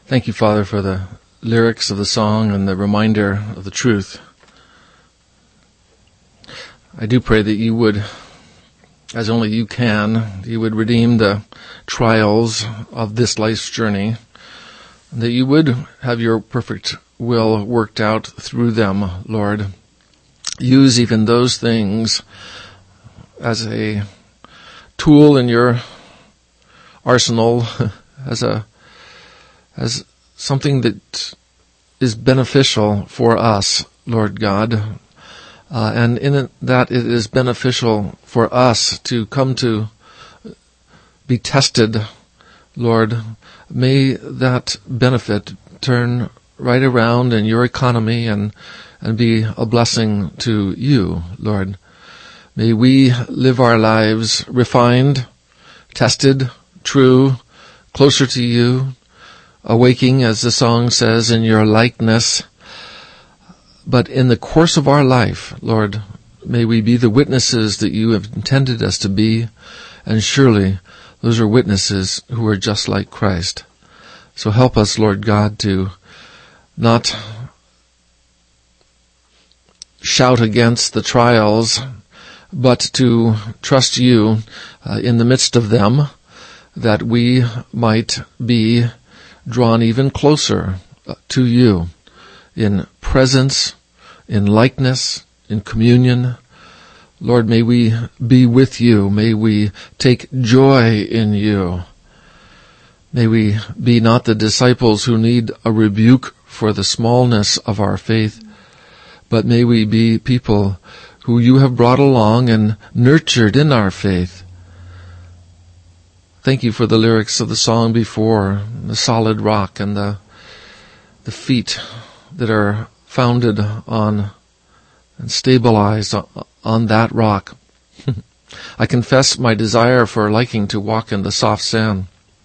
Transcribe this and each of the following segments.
Thank you, Father, for the lyrics of the song and the reminder of the truth. I do pray that you would, as only you can, you would redeem the trials of this life's journey, that you would have your perfect will worked out through them, Lord. Use even those things as a tool in your arsenal, as something that is beneficial for us, Lord God. And in it, that it is beneficial for us to come to be tested, Lord. May that benefit turn right around in your economy and be a blessing to you, Lord. May we live our lives refined, tested, true, closer to you, awaking, as the song says, in your likeness. But in the course of our life, Lord, may we be the witnesses that you have intended us to be, and surely those are witnesses who are just like Christ. So help us, Lord God, to not shout against the trials, but to trust you in the midst of them, that we might be drawn even closer to you in presence, in likeness, in communion. Lord, may we be with you. May we take joy in you. May we be not the disciples who need a rebuke for the smallness of our faith, but may we be people who you have brought along and nurtured in our faith. Thank you for the lyrics of the song before, the solid rock and the feet that are founded on and stabilized on that rock. I confess my desire for liking to walk in the soft sand.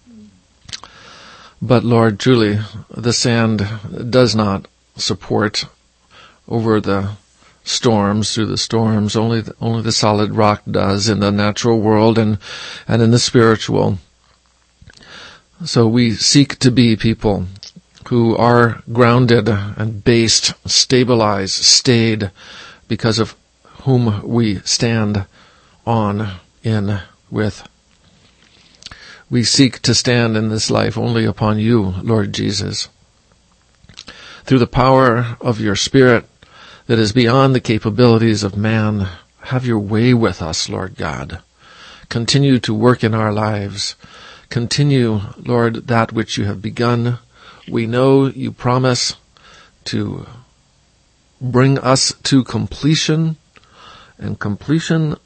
But Lord, truly, the sand does not support over the storms, through the storms. Only the solid rock does in the natural world and in the spiritual. So we seek to be people who are grounded and based, stabilized, stayed, because of whom we stand on in with. We seek to stand in this life only upon you, Lord Jesus. Through the power of your Spirit that is beyond the capabilities of man, have your way with us, Lord God. Continue to work in our lives. Continue, Lord, that which you have begun. We know you promise to bring us to completion, and completion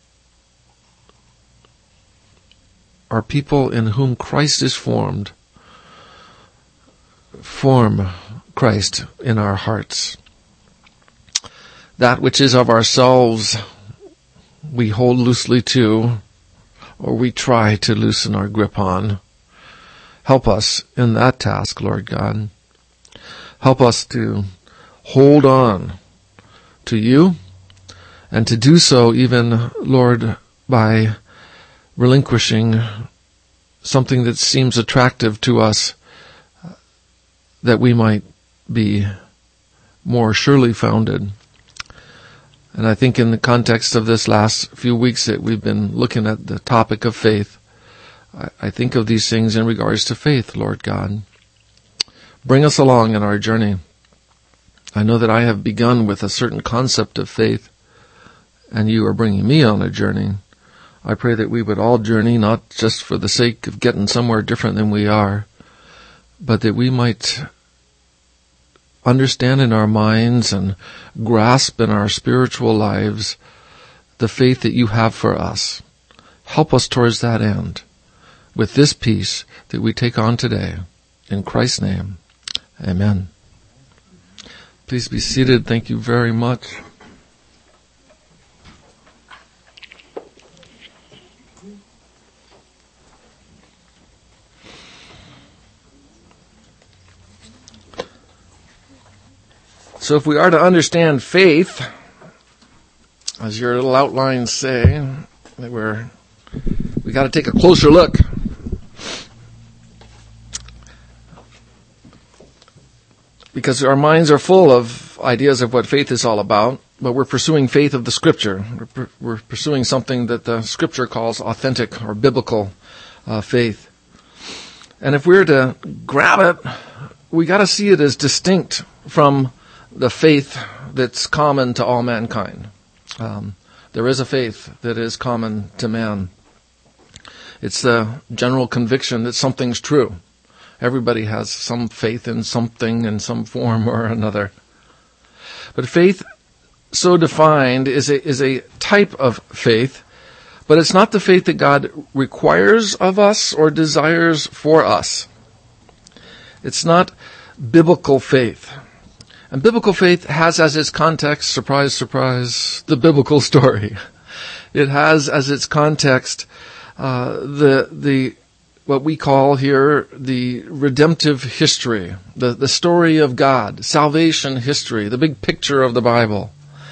are people in whom Christ is formed. Form Christ in our hearts. That which is of ourselves we hold loosely to, or we try to loosen our grip on. Help us in that task, Lord God. Help us to hold on to you, and to do so even, Lord, by relinquishing something that seems attractive to us, that we might be more surely founded. And I think in the context of this last few weeks that we've been looking at the topic of faith, I think of these things in regards to faith, Lord God. Bring us along in our journey. I know that I have begun with a certain concept of faith, and you are bringing me on a journey. I pray that we would all journey, not just for the sake of getting somewhere different than we are, but that we might understand in our minds and grasp in our spiritual lives the faith that you have for us. Help us towards that end with this peace that we take on today. In Christ's name, amen. Please be seated. Thank you very much. So if we are to understand faith, as your little outlines say, that we got to take a closer look. because our minds are full of ideas of what faith is all about, but we're pursuing faith of the Scripture. We're pursuing something that the Scripture calls authentic or biblical faith. And if we're to grab it, we got to see it as distinct from the faith that's common to all mankind. There is a faith that is common to man. It's the general conviction that something's true. Everybody has some faith in something in some form or another. But faith, so defined, is a type of faith, but it's not the faith that God requires of us or desires for us. It's not biblical faith. And biblical faith has as its context, surprise, surprise, the biblical story. It has as its context the what we call here the redemptive history, the story of God, salvation history, the big picture of the Bible.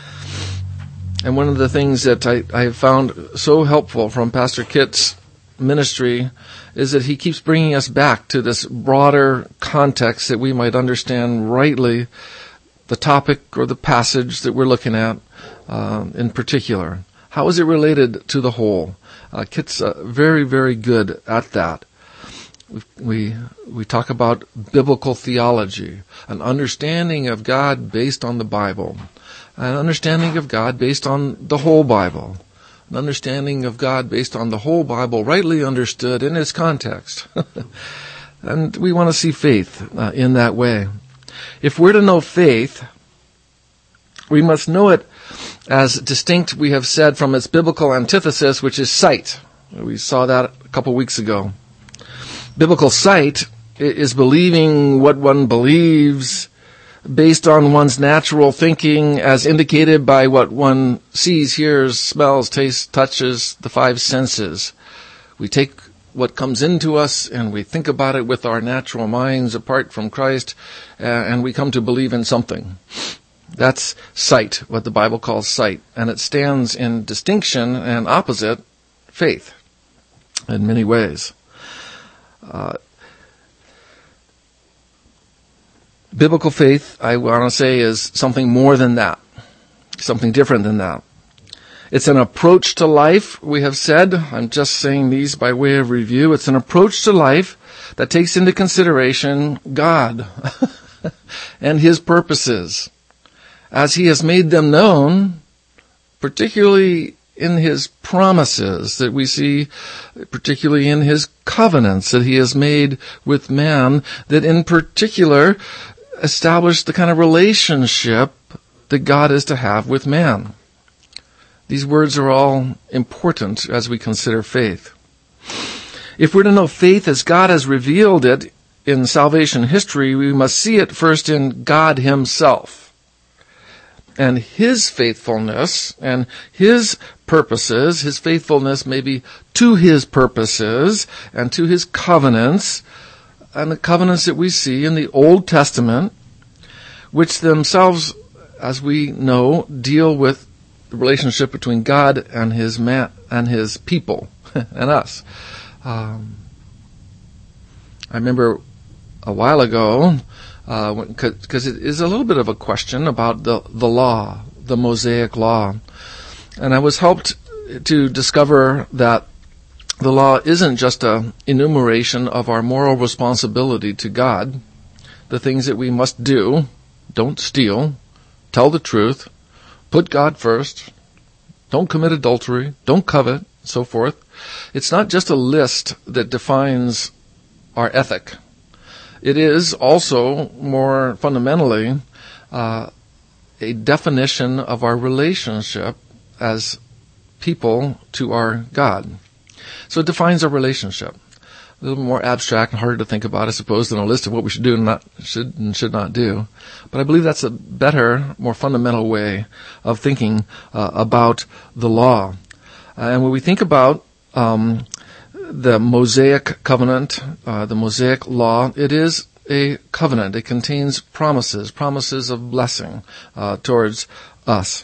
And one of the things that I have found so helpful from Pastor Kit's ministry is that he keeps bringing us back to this broader context that we might understand rightly the topic or the passage that we're looking at in particular. How is it related to the whole? Kit's very, very good at that. We talk about biblical theology, an understanding of God based on the Bible, an understanding of God based on the whole Bible, an understanding of God based on the whole Bible, rightly understood in its context. And we want to see faith in that way. If we're to know faith, we must know it as distinct, we have said, from its biblical antithesis, which is sight. We saw that a couple weeks ago. Biblical sight is believing what one believes based on one's natural thinking as indicated by what one sees, hears, smells, tastes, touches, the five senses. We take what comes into us and we think about it with our natural minds apart from Christ, and we come to believe in something. That's sight, what the Bible calls sight, and it stands in distinction and opposite faith in many ways. Biblical faith, I want to say, is something more than that, something different than that. It's an approach to life, we have said. I'm just saying these by way of review. It's an approach to life that takes into consideration God and His purposes as He has made them known, particularly in His promises that we see, particularly in His covenants that He has made with man, that in particular establish the kind of relationship that God is to have with man. These words are all important as we consider faith. If we're to know faith as God has revealed it in salvation history, we must see it first in God Himself and His faithfulness and His purposes, His faithfulness maybe to His purposes and to His covenants, and the covenants that we see in the Old Testament, which themselves, as we know, deal with the relationship between God and His man and His people and us. I remember a while ago, because it is a little bit of a question about the law, the Mosaic law. And I was helped to discover that the law isn't just an enumeration of our moral responsibility to God, the things that we must do: don't steal, tell the truth, put God first, don't commit adultery, don't covet, so forth. It's not just a list that defines our ethic. It is also, more fundamentally, a definition of our relationship as people to our God. So it defines our relationship. A little more abstract and harder to think about, I suppose, than a list of what we should do and should not do. But I believe that's a better, more fundamental way of thinking about the law. And when we think about the Mosaic covenant, the Mosaic law, it is a covenant. It contains promises of blessing towards us.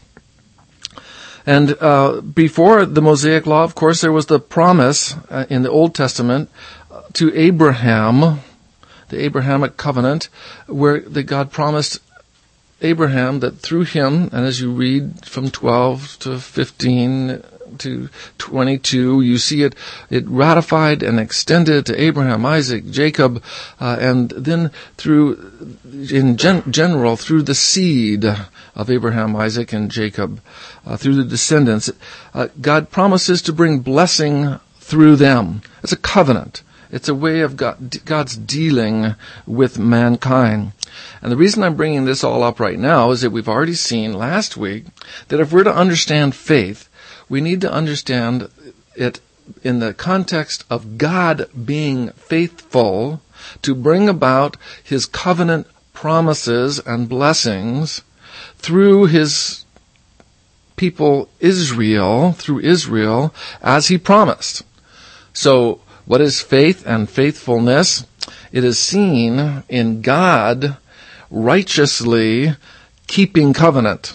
And before the Mosaic law, of course, there was the promise in the Old Testament to Abraham the Abrahamic covenant, where that God promised Abraham that through him, and as you read from 12 to 15 to 22, you see it ratified and extended to Abraham, Isaac, Jacob, and then in general, through the seed of Abraham, Isaac, and Jacob, through the descendants. God promises to bring blessing through them. It's a covenant. It's a way of God's dealing with mankind. And the reason I'm bringing this all up right now is that we've already seen last week that if we're to understand faith, we need to understand it in the context of God being faithful to bring about his covenant promises and blessings through his people Israel, as he promised. So, what is faith and faithfulness? It is seen in God righteously keeping covenant.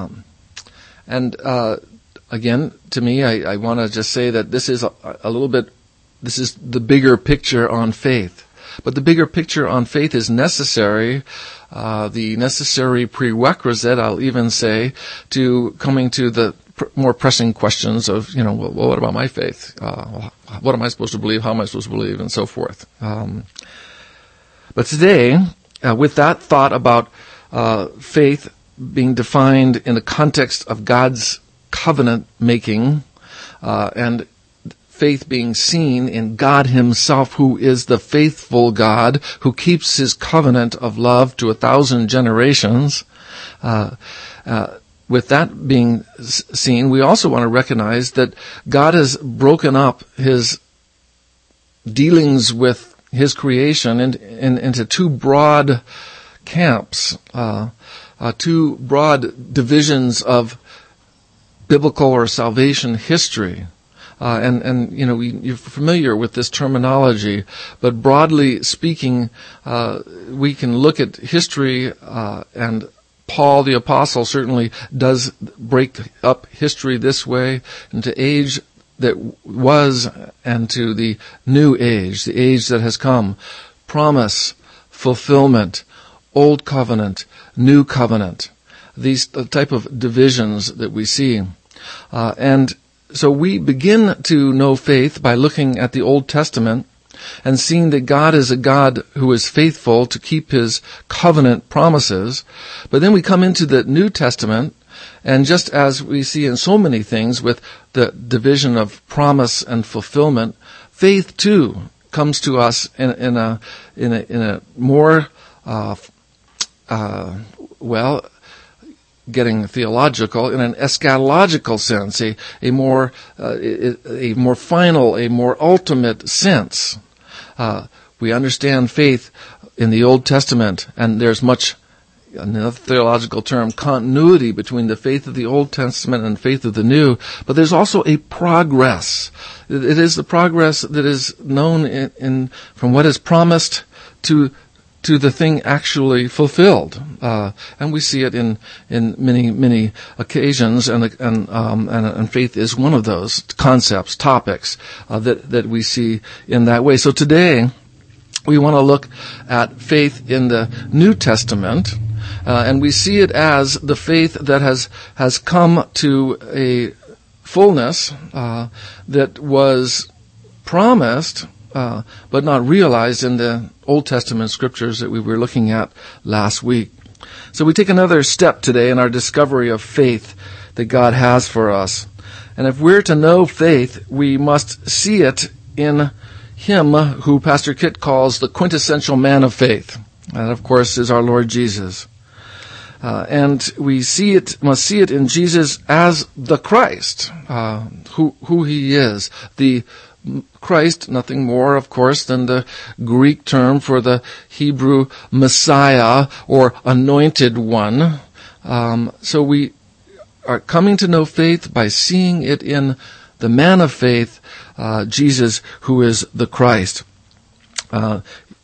Again, to me, I want to just say that this is this is the bigger picture on faith. But the bigger picture on faith is necessary, the necessary prerequisite, I'll even say, to coming to the more pressing questions of, well, what about my faith? What am I supposed to believe? How am I supposed to believe? And so forth. But today, with that thought about faith being defined in the context of God's covenant making, and faith being seen in God himself, who is the faithful God, who keeps his covenant of love to 1,000 generations. With that being seen, we also want to recognize that God has broken up his dealings with his creation into two broad camps, two broad divisions of biblical or salvation history. You're familiar with this terminology, but broadly speaking, we can look at history, and Paul the Apostle certainly does break up history this way into age that was and to the new age, the age that has come. Promise, fulfillment, old covenant, new covenant. These type of divisions that we see. And so we begin to know faith by looking at the Old Testament and seeing that God is a God who is faithful to keep his covenant promises. But then we come into the New Testament, and just as we see in so many things with the division of promise and fulfillment, faith too comes to us in a more getting theological, in an eschatological sense, a more final, a more ultimate sense. We understand faith in the Old Testament, and there's much, another theological term, continuity between the faith of the Old Testament and faith of the New, but there's also a progress. It is the progress that is known in from what is promised to the thing actually fulfilled, and we see it in many occasions, and faith is one of those concepts, topics that we see in that way. So today we want to look at faith in the New Testament, and we see it as the faith that has come to a fullness that was promised, but not realized in the Old Testament scriptures that we were looking at last week. So we take another step today in our discovery of faith that God has for us. And if we're to know faith, we must see it in him who Pastor Kit calls the quintessential man of faith. That, of course, is our Lord Jesus. And we must see it in Jesus as the Christ, who he is, the Christ, nothing more, of course, than the Greek term for the Hebrew Messiah or anointed one. So we are coming to know faith by seeing it in the man of faith, Jesus, who is the Christ.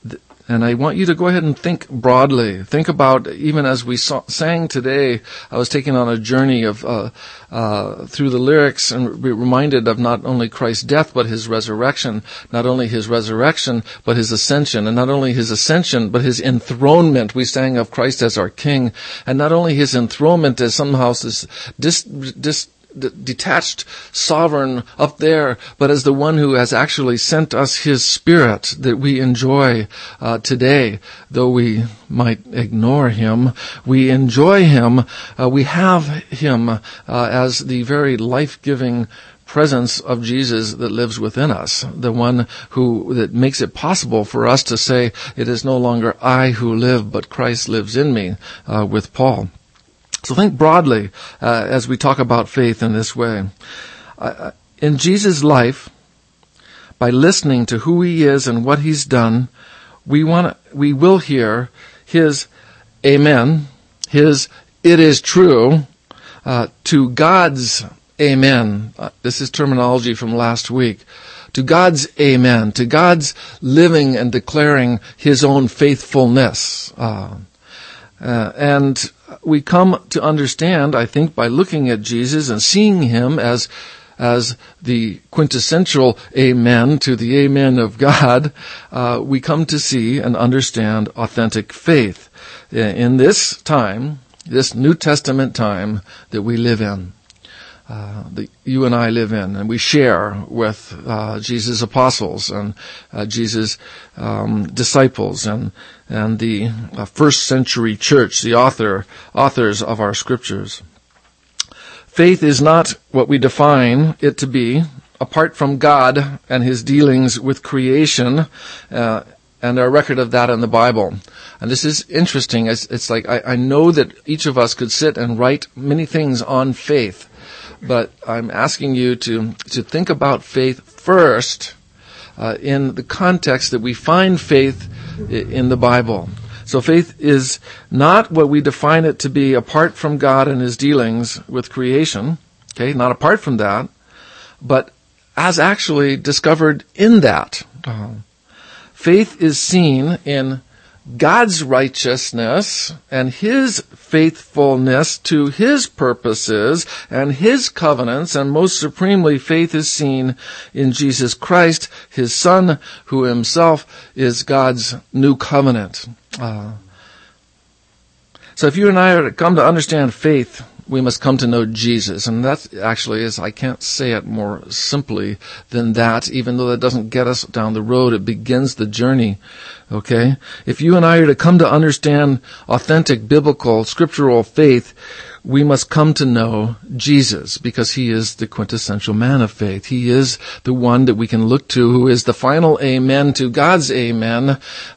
And I want you to go ahead and think broadly. Think about, even as we sang today, I was taken on a journey of through the lyrics and reminded of not only Christ's death, but his resurrection. Not only his resurrection, but his ascension. And not only his ascension, but his enthronement. We sang of Christ as our King. And not only his enthronement as somehow this detached sovereign up there, but as the one who has actually sent us his Spirit that we enjoy today. Though we might ignore him, we enjoy him. We have him as the very life-giving presence of Jesus that lives within us, the one that makes it possible for us to say, it is no longer I who live, but Christ lives in me, with Paul. So think broadly as we talk about faith in this way. In Jesus' life, by listening to who he is and what he's done, we will hear his amen, his it is true, to God's amen. This is terminology from last week. To God's amen, to God's living and declaring his own faithfulness. And we come to understand, I think, by looking at Jesus and seeing him as the quintessential amen to the amen of God, we come to see and understand authentic faith in this time, this New Testament time that we live in. That you and I live in, and we share with Jesus' apostles and Jesus' disciples and the first century church, the authors of our scriptures. Faith is not what we define it to be apart from God and his dealings with creation, and our record of that in the Bible. And this is interesting. It's like I know that each of us could sit and write many things on faith. But I'm asking you to think about faith first in the context that we find faith in the Bible. So faith is not what we define it to be apart from God and his dealings with creation, okay, not apart from that, but as actually discovered in that. Faith is seen in God's righteousness and his faithfulness to his purposes and his covenants, and most supremely, faith is seen in Jesus Christ, his Son, who himself is God's new covenant. So if you and I are to come to understand faith, we must come to know Jesus. And that actually is, I can't say it more simply than that, even though that doesn't get us down the road. It begins the journey. Okay? If you and I are to come to understand authentic biblical scriptural faith, we must come to know Jesus, because he is the quintessential man of faith. He is the one that we can look to, who is the final amen to God's amen,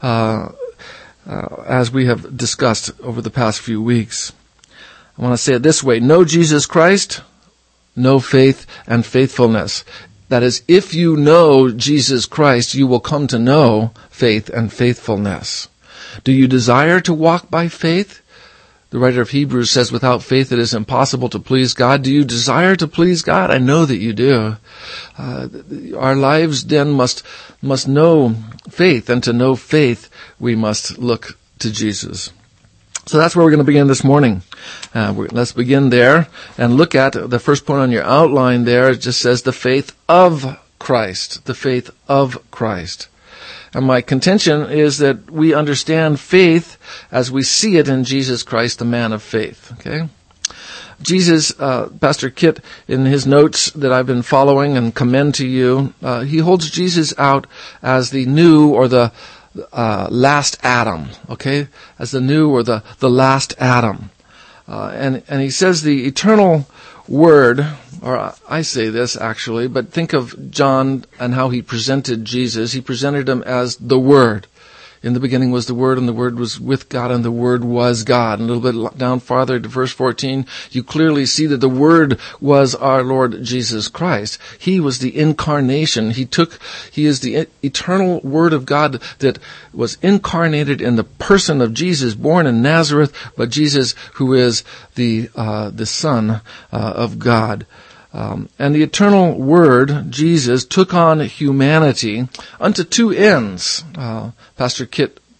as we have discussed over the past few weeks. I want to say it this way: know Jesus Christ, know faith and faithfulness. That is, if you know Jesus Christ, you will come to know faith and faithfulness. Do you desire to walk by faith? The writer of Hebrews says, without faith it is impossible to please God. Do you desire to please God? I know that you do. Our lives then must know faith, and to know faith, we must look to Jesus. So that's where we're going to begin this morning. Let's begin there and look at the first point on your outline there. It just says the faith of Christ. The faith of Christ. And my contention is that we understand faith as we see it in Jesus Christ, the man of faith. Okay? Jesus, Pastor Kit, in his notes that I've been following and commend to you, he holds Jesus out as the new or the last Adam, okay? As the new or the last Adam. And he says the eternal Word, or I say this actually, but think of John and how he presented Jesus. He presented him as the Word. In the beginning was the Word, and the Word was with God, and the Word was God. And a little bit down farther to verse 14, you clearly see that the Word was our Lord Jesus Christ. He was the incarnation. He is the eternal Word of God that was incarnated in the person of Jesus, born in Nazareth, but Jesus who is the Son of God. And the eternal Word, Jesus, took on humanity unto two ends. Pastor Kit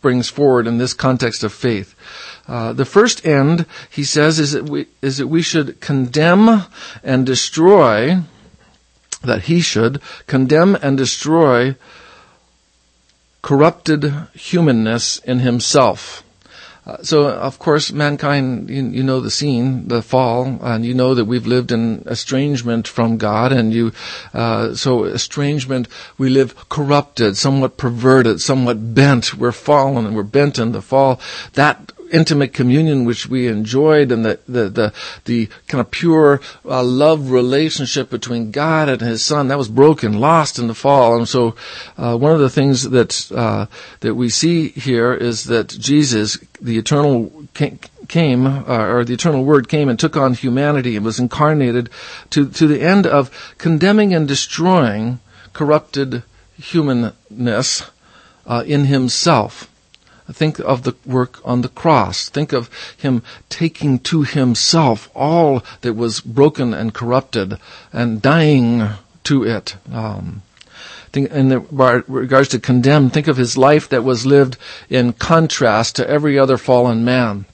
brings forward in this context of faith. The first end, he says, is that we should condemn and destroy, that he should condemn and destroy corrupted humanness in himself. So, of course, mankind, you know the scene, the fall, and you know that we've lived in estrangement from God, and so estrangement, we live corrupted, somewhat perverted, somewhat bent. We're fallen and we're bent in the fall. That intimate communion which we enjoyed, and the kind of pure love relationship between God and His Son, that was broken, lost in the fall. And so one of the things that we see here is that Jesus, the eternal came, or the eternal Word came and took on humanity and was incarnated to the end of condemning and destroying corrupted humanness in Himself. Think of the work on the cross. Think of Him taking to Himself all that was broken and corrupted and dying to it. Think in regards to condemn, think of His life that was lived in contrast to every other fallen man.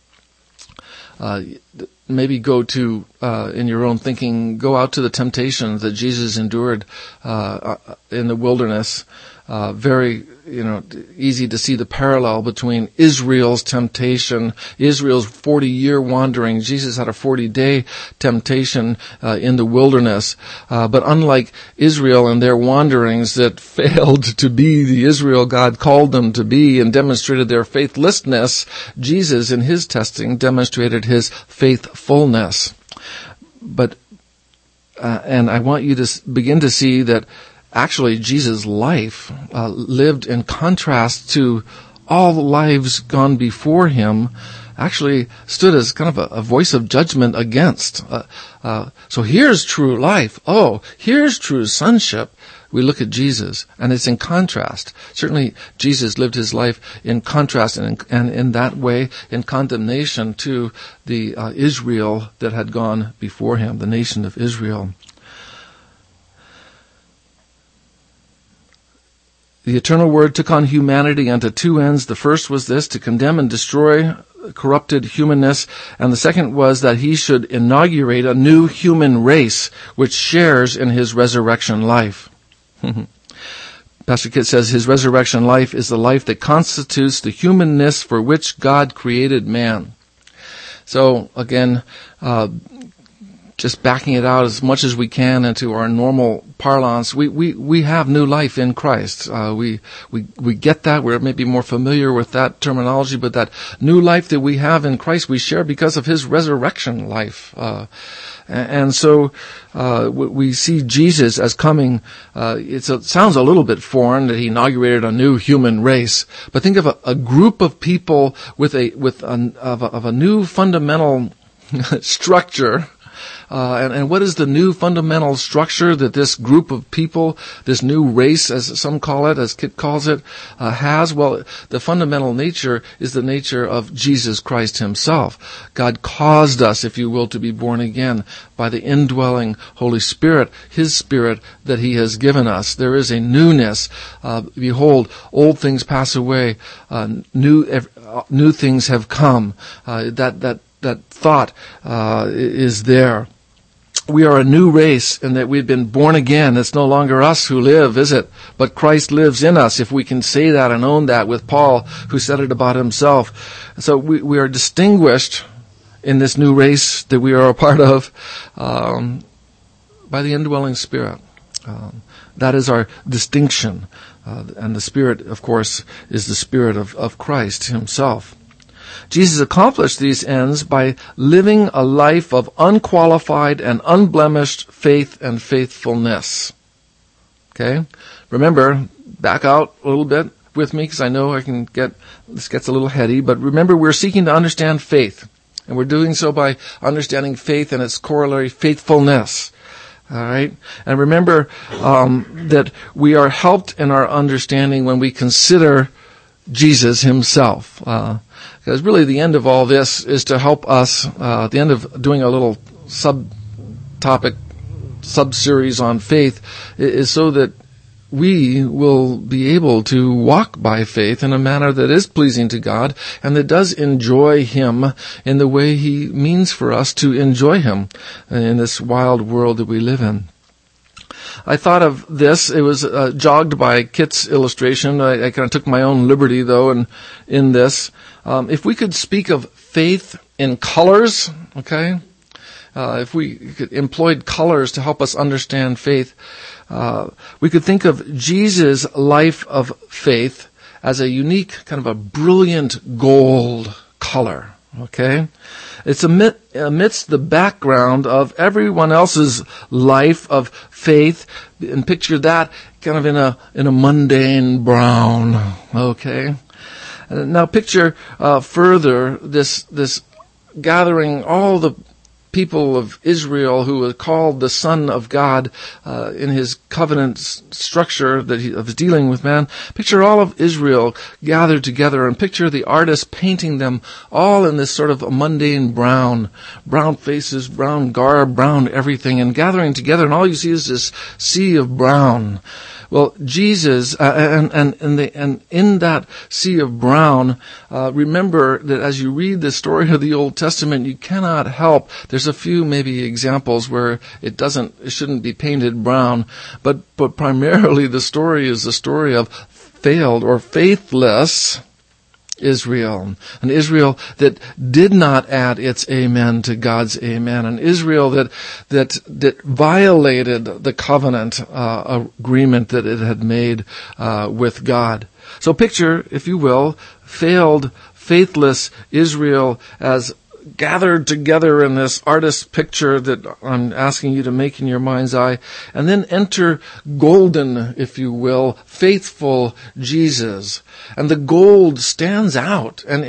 Maybe go to, in your own thinking, go out to the temptations that Jesus endured in the wilderness. Very, easy to see the parallel between Israel's temptation, Israel's 40-year wandering. Jesus had a 40-day temptation in the wilderness. But unlike Israel and their wanderings that failed to be the Israel God called them to be and demonstrated their faithlessness, Jesus, in His testing, demonstrated His faithfulness. But, and I want you to begin to see that actually, Jesus' life lived in contrast to all the lives gone before Him, actually stood as kind of a voice of judgment against. So here's true life. Oh, here's true sonship. We look at Jesus, and it's in contrast. Certainly, Jesus lived His life in contrast and in that way in condemnation to the Israel that had gone before Him, the nation of Israel. The eternal Word took on humanity unto two ends. The first was this, to condemn and destroy corrupted humanness, and the second was that He should inaugurate a new human race which shares in His resurrection life. Pastor Kit says His resurrection life is the life that constitutes the humanness for which God created man. So again, just backing it out as much as we can into our normal parlance, we have new life in Christ. We get that. We're maybe more familiar with that terminology, but that new life that we have in Christ, we share because of His resurrection life. And so we see Jesus as coming. It sounds a little bit foreign that He inaugurated a new human race, but think of a group of people with a new fundamental structure. And what is the new fundamental structure that this group of people, this new race, as some call it, as Kit calls it, has? Well, the fundamental nature is the nature of Jesus Christ Himself. God caused us, if you will, to be born again by the indwelling Holy Spirit, His Spirit that He has given us. There is a newness. Behold, old things pass away. New things have come. That thought is there. We are a new race in that we've been born again. It's no longer us who live, is it? But Christ lives in us, if we can say that and own that with Paul, who said it about himself. So we are distinguished in this new race that we are a part of by the indwelling Spirit. That is our distinction. And the Spirit, of course, is the Spirit of Christ Himself. Jesus accomplished these ends by living a life of unqualified and unblemished faith and faithfulness. Okay? Remember, back out a little bit with me, because I know this gets a little heady, but remember, we're seeking to understand faith. And we're doing so by understanding faith and its corollary faithfulness. All right? And remember that we are helped in our understanding when we consider Jesus Himself. Because really the end of all this is to help us, at the end of doing a little sub-series on faith, is so that we will be able to walk by faith in a manner that is pleasing to God and that does enjoy Him in the way He means for us to enjoy Him in this wild world that we live in. I thought of this. It was jogged by Kit's illustration. I kind of took my own liberty, though, in this. If we could speak of faith in colors, okay? If we could employed colors to help us understand faith, we could think of Jesus' life of faith as a unique, kind of a brilliant gold color, okay? It's amidst the background of everyone else's life of faith, and picture that kind of in a mundane brown, okay? Now picture further this gathering all the people of Israel who were called the Son of God in His covenant structure that He was dealing with man. Picture all of Israel gathered together, and picture the artist painting them all in this sort of a mundane brown faces, brown garb, brown everything, and gathering together, and all you see is this sea of brown. Well, Jesus, and in that sea of brown, remember that as you read the story of the Old Testament, you cannot help. There's a few maybe examples where it shouldn't be painted brown, but primarily the story is the story of failed or faithless Israel, an Israel that did not add its amen to God's amen, an Israel that violated the covenant agreement that it had made with God. So picture, if you will, failed, faithless Israel as gathered together in this artist's picture that I'm asking you to make in your mind's eye, and then enter golden, if you will, faithful Jesus. And the gold stands out and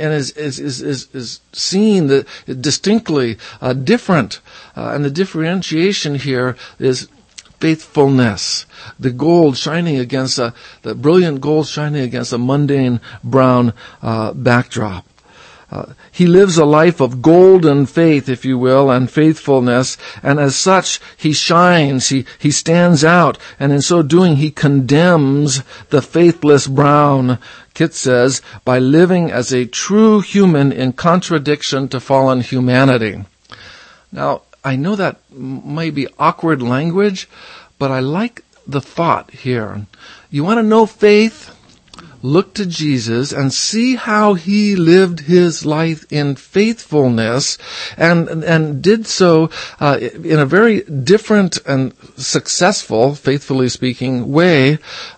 is seen distinctly different. And the differentiation here is faithfulness. The gold shining against the brilliant gold shining against a mundane brown backdrop. He lives a life of golden faith, if you will, and faithfulness, and as such, he shines, he stands out, and in so doing, he condemns the faithless brown, Kit says, by living as a true human in contradiction to fallen humanity. Now, I know that might be awkward language, but I like the thought here. You want to know faith? Look to Jesus and see how He lived His life in faithfulness and did so in a very different and successful, faithfully speaking, way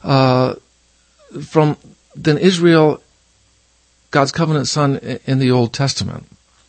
than Israel, God's covenant son in the Old Testament.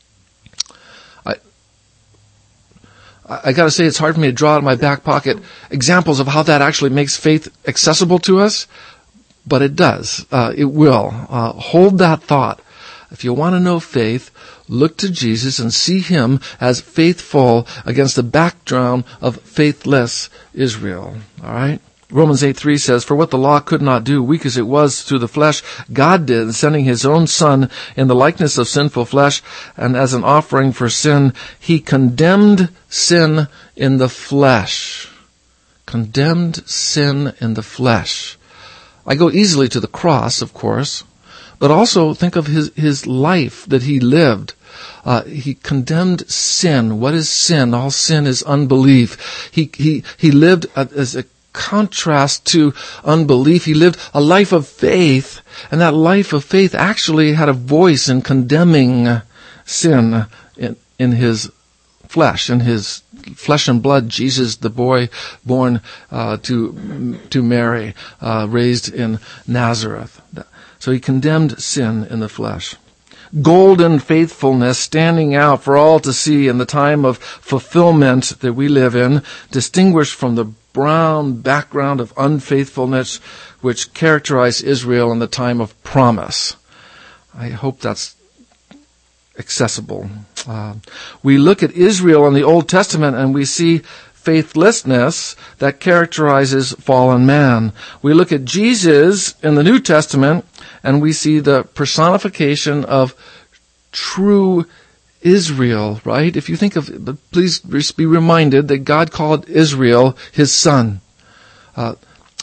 I got to say, it's hard for me to draw out of my back pocket examples of how that actually makes faith accessible to us. But it does. It will. Hold that thought. If you want to know faith, look to Jesus and see Him as faithful against the background of faithless Israel. All right? Romans 8:3 says, "For what the law could not do, weak as it was through the flesh, God did, sending His own Son in the likeness of sinful flesh, and as an offering for sin, He condemned sin in the flesh." Condemned sin in the flesh. I go easily to the cross, of course, but also think of his life that He lived. He condemned sin. What is sin? All sin is unbelief. He lived as a contrast to unbelief. He lived a life of faith, and that life of faith actually had a voice in condemning sin in His flesh, in His flesh and blood. Jesus, the boy born to Mary, raised in Nazareth. So He condemned sin in the flesh. Golden faithfulness standing out for all to see in the time of fulfillment that we live in, distinguished from the brown background of unfaithfulness which characterized Israel in the time of promise. I hope that's accessible. We look at Israel in the Old Testament and we see faithlessness that characterizes fallen man. We look at Jesus in the New Testament and we see the personification of true Israel, right? If you think of, please be reminded that God called Israel His son.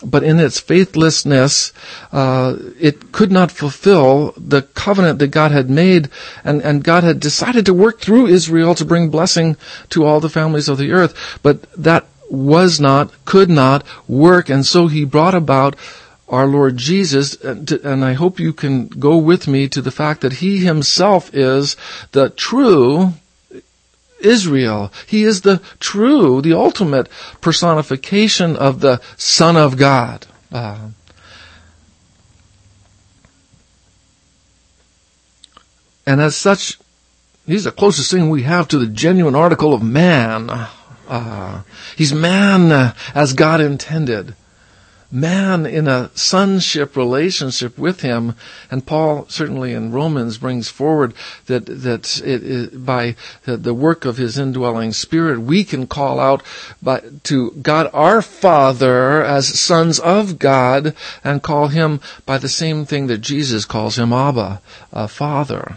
but in its faithlessness, it could not fulfill the covenant that God had made, and God had decided to work through Israel to bring blessing to all the families of the earth. But that could not work, and so he brought about our Lord Jesus, and I hope you can go with me to the fact that he himself is the true Israel. He is the ultimate personification of the Son of God. And as such, he's the closest thing we have to the genuine article of man. He's man as God intended. Man in a sonship relationship with him, and Paul certainly in Romans brings forward that by the work of his indwelling Spirit, we can call out to God our Father as sons of God, and call him by the same thing that Jesus calls him, Abba, Father.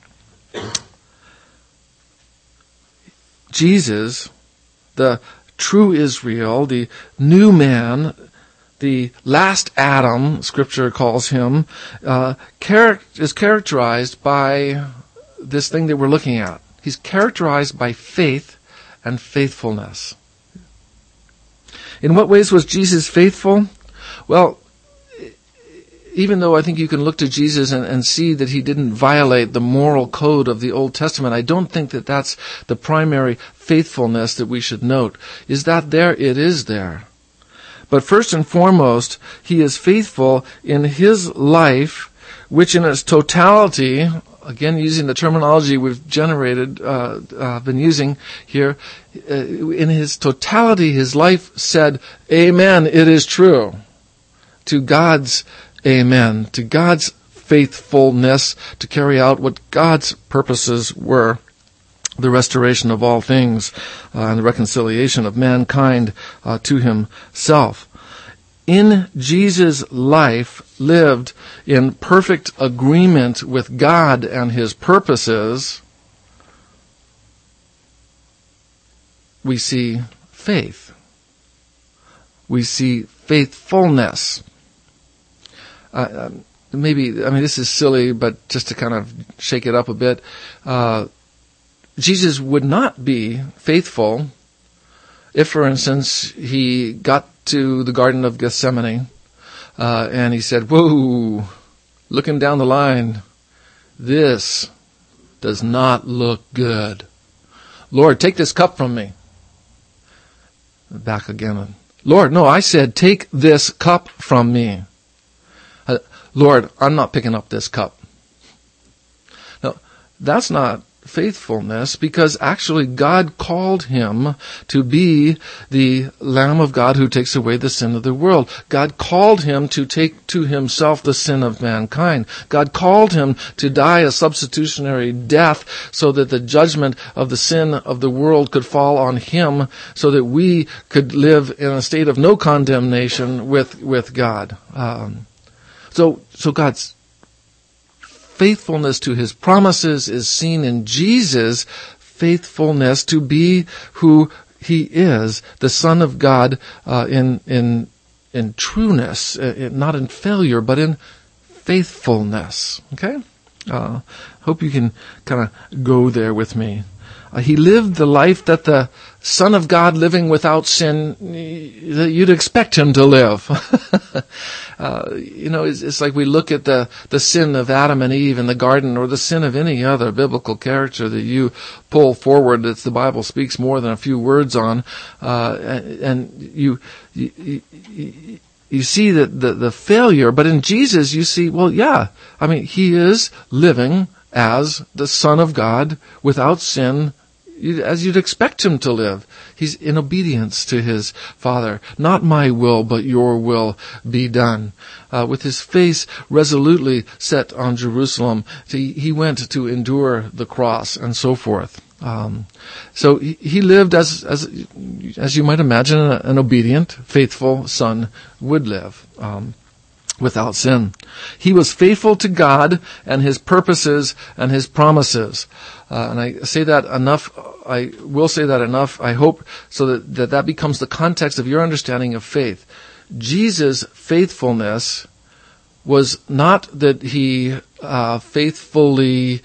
Jesus, the true Israel, the new man, the last Adam, Scripture calls him, is characterized by this thing that we're looking at. He's characterized by faith and faithfulness. In what ways was Jesus faithful? Well, even though I think you can look to Jesus and see that he didn't violate the moral code of the Old Testament, I don't think that that's the primary faithfulness that we should note. Is that there? It is there. But first and foremost, he is faithful in his life, which in its totality, again using the terminology we've been using here, in his totality, his life said, Amen, it is true. To God's Amen, to God's faithfulness to carry out what God's purposes were. The restoration of all things and the reconciliation of mankind to himself. In Jesus' life, lived in perfect agreement with God and his purposes, we see faith. We see faithfulness. This is silly, but just to kind of shake it up a bit, Jesus would not be faithful if, for instance, he got to the Garden of Gethsemane and he said, whoa, looking down the line, this does not look good. Lord, take this cup from me. Back again. Lord, no, I said, take this cup from me. Lord, I'm not picking up this cup. No, that's not faithfulness, because actually God called him to be the Lamb of God who takes away the sin of the world. God called him to take to himself the sin of mankind. God called him to die a substitutionary death so that the judgment of the sin of the world could fall on him, so that we could live in a state of no condemnation with God. So God's faithfulness to his promises is seen in Jesus' faithfulness to be who he is, the Son of God, in trueness, not in failure, but in faithfulness. Okay? Hope you can kind of go there with me. He lived the life that the Son of God, living without sin, that you'd expect him to live. It's like we look at the sin of Adam and Eve in the garden, or the sin of any other biblical character that you pull forward that the Bible speaks more than a few words on, and you see that the failure, but in Jesus you see, he is living as the Son of God without sin, as you'd expect him to live. He's in obedience to his Father. Not my will, but your will be done. With his face resolutely set on Jerusalem, he went to endure the cross and so forth. So he lived as you might imagine an obedient, faithful son would live. Without sin. He was faithful to God and his purposes and his promises. And I say that enough, I will say that enough, I hope, so that becomes the context of your understanding of faith. Jesus' faithfulness was not that he faithfully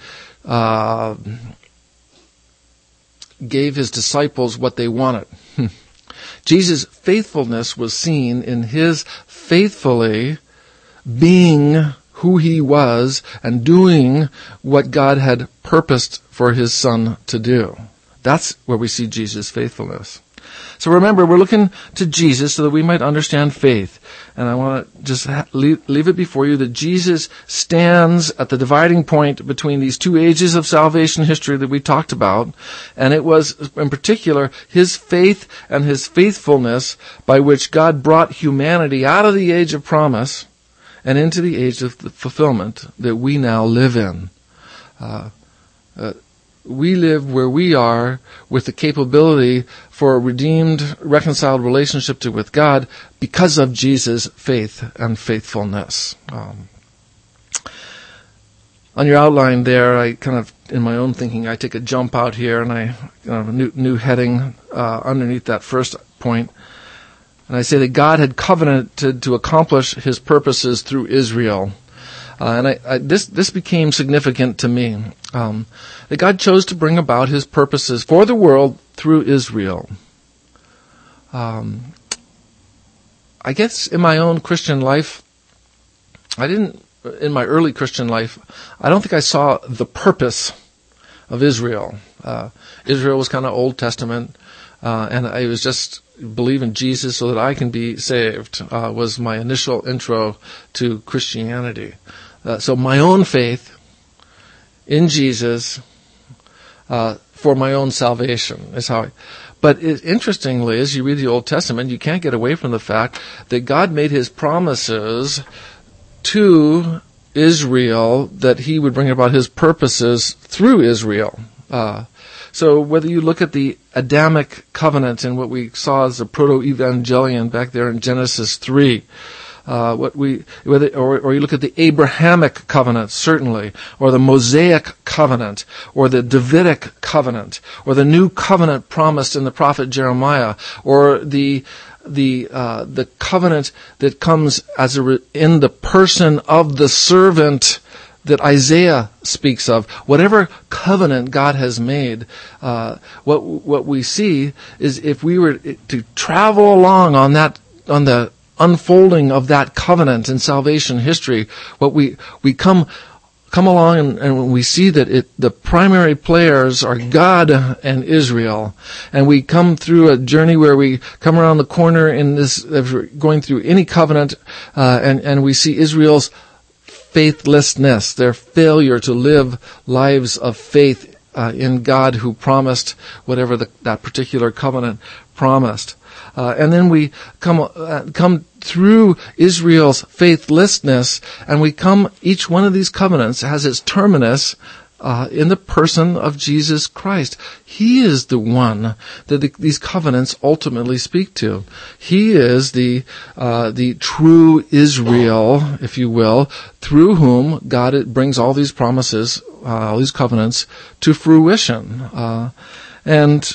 gave his disciples what they wanted. Jesus' faithfulness was seen in his faithfully being who he was and doing what God had purposed for his Son to do. That's where we see Jesus' faithfulness. So remember, we're looking to Jesus so that we might understand faith. And I want to just leave it before you that Jesus stands at the dividing point between these two ages of salvation history that we talked about. And it was, in particular, his faith and his faithfulness by which God brought humanity out of the age of promise and into the age of the fulfillment that we now live in. We live where we are with the capability for a redeemed, reconciled relationship with God because of Jesus' faith and faithfulness. On your outline there, I kind of, in my own thinking, I take a jump out here and I a new heading underneath that first point. And I say that God had covenanted to accomplish his purposes through Israel. This became significant to me, that God chose to bring about his purposes for the world through Israel. I guess in my own Christian life, in my early Christian life, I don't think I saw the purpose of Israel. Israel was kind of Old Testament, and I was just believe in Jesus so that I can be saved, was my initial intro to Christianity. So my own faith in Jesus for my own salvation is how but interestingly, as you read the Old Testament, you can't get away from the fact that God made his promises to Israel that he would bring about his purposes through Israel. So whether you look at the Adamic covenant and what we saw as the proto-evangelion back there in Genesis 3, or you look at the Abrahamic covenant, certainly, or the Mosaic covenant, or the Davidic covenant, or the new covenant promised in the prophet Jeremiah, or the covenant that comes in the person of the servant that Isaiah speaks of. Whatever covenant God has made, what we see is if we were to travel along on the unfolding of that covenant in salvation history, what we come along and we see that the primary players are God and Israel, and we come through a journey where we come around the corner in this, going through any covenant, and we see Israel's faithlessness, their failure to live lives of faith in God who promised whatever that particular covenant promised. And then we come through Israel's faithlessness, and each one of these covenants has its terminus in the person of Jesus Christ. He is the one that these covenants ultimately speak to. He is the true Israel, if you want, through whom God brings all these promises, all these covenants to fruition. And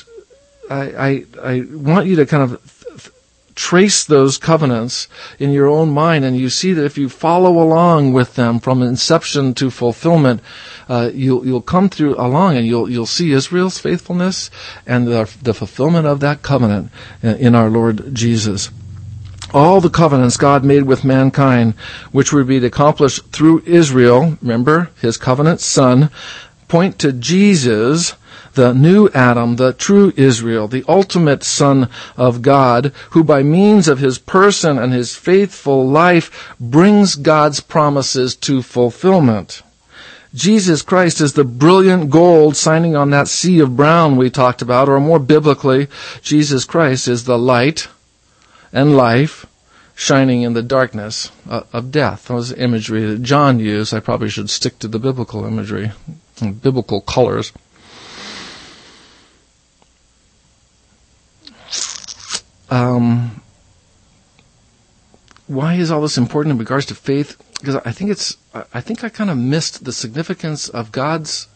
I want you to kind of trace those covenants in your own mind, and you see that if you follow along with them from inception to fulfillment, you'll come through along and you'll see Israel's faithfulness and the fulfillment of that covenant in our Lord Jesus. All the covenants God made with mankind, which would be accomplished through Israel, remember, his covenant son, point to Jesus, the new Adam, the true Israel, the ultimate Son of God, who by means of his person and his faithful life brings God's promises to fulfillment. Jesus Christ is the brilliant gold shining on that sea of brown we talked about, or more biblically, Jesus Christ is the light and life shining in the darkness of death. That was the imagery that John used. I probably should stick to the biblical imagery, biblical colors. Why is all this important in regards to faith? Because I think I kind of missed the significance of God's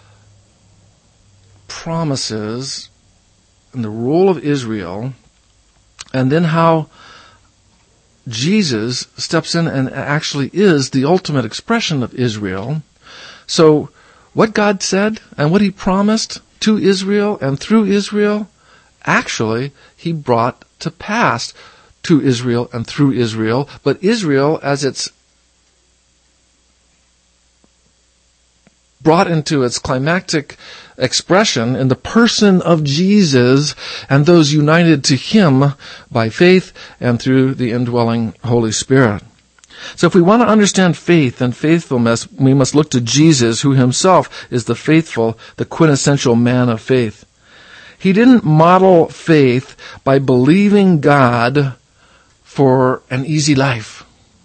promises and the role of Israel, and then how Jesus steps in and actually is the ultimate expression of Israel. So what God said and what he promised to Israel and through Israel, actually he brought to pass to Israel and through Israel. But Israel, as it's brought into its climactic expression in the person of Jesus and those united to him by faith and through the indwelling Holy Spirit. So if we want to understand faith and faithfulness, we must look to Jesus, who himself is the faithful, the quintessential man of faith. He didn't model faith by believing God for an easy life,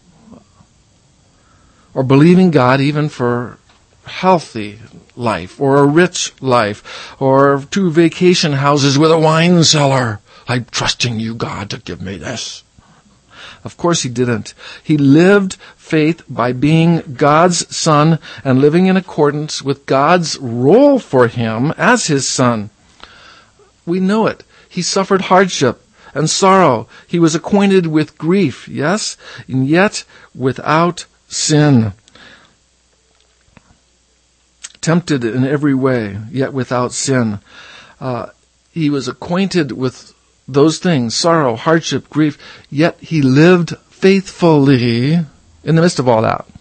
or believing God even for healthy life, or a rich life, or 2 vacation houses with a wine cellar. I'm trusting you, God, to give me this. Of course he didn't. He lived faith by being God's son and living in accordance with God's role for him as his son. We know it. He suffered hardship and sorrow. He was acquainted with grief, yes, and yet without sin. Tempted in every way, yet without sin. He was acquainted with those things, sorrow, hardship, grief, yet he lived faithfully in the midst of all that.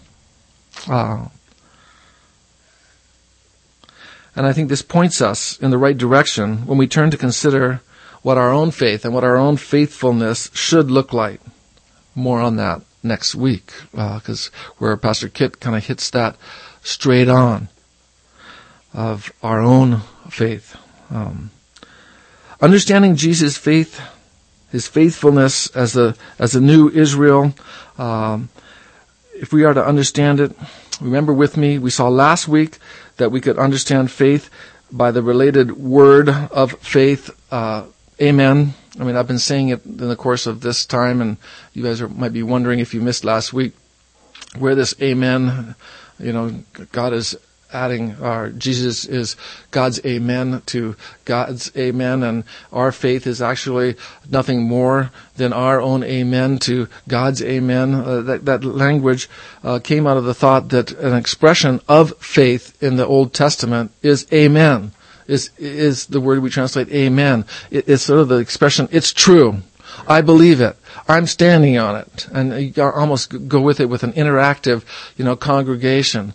And I think this points us in the right direction when we turn to consider what our own faith and what our own faithfulness should look like. More on that next week, because where Pastor Kit kind of hits that straight on of our own faith. Understanding Jesus' faith, his faithfulness as a new Israel, if we are to understand it, remember with me, we saw last week that we could understand faith by the related word of faith, amen. I mean, I've been saying it in the course of this time, and you guys might be wondering if you missed last week where this amen, God is adding, Jesus is God's amen to God's amen, and our faith is actually nothing more than our own amen to God's amen. That language came out of the thought that an expression of faith in the Old Testament is amen, is the word we translate amen. It's sort of the expression, it's true. I believe it. I'm standing on it. And you almost go with it with an interactive, congregation.